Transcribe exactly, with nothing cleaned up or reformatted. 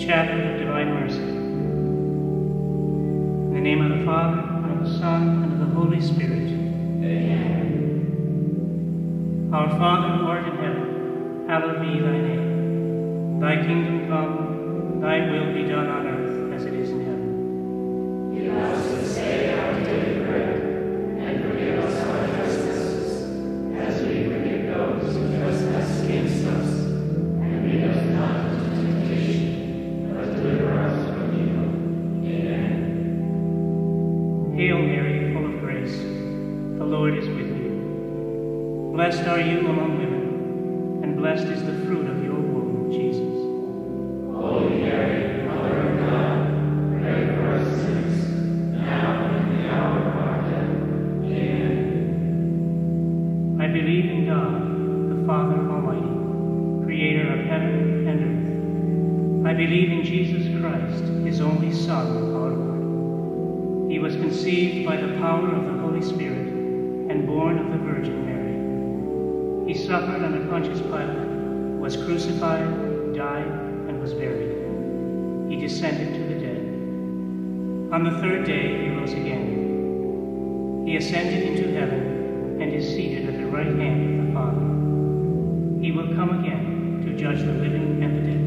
chaplet of divine mercy. In the name of the Father, and of the Son, and of the Holy Spirit. Amen. Our Father, who art in heaven, hallowed be thy name. Thy kingdom come, thy will be done on earth as it is in heaven. Give us this day our daily bread, and forgive us our trespasses, as we forgive those who trespass against us. And lead us not into temptation, but deliver us from evil. Amen. Hail Mary, full of grace, the Lord is with you. Blessed are you among women, and blessed is the fruit of your womb, Jesus. Holy Mary, Mother of God, pray for us sinners, now and in the hour of our death. Amen. I believe in God, the Father Almighty, creator of heaven and earth. I believe in Jesus Christ, his only Son, our Lord. He was conceived by the power of the Holy Spirit and born of the Virgin Mary. He suffered under Pontius Pilate, was crucified, died, and was buried. He descended to the dead. On the third day he rose again. He ascended into heaven and is seated at the right hand of the Father. He will come again to judge the living and the dead.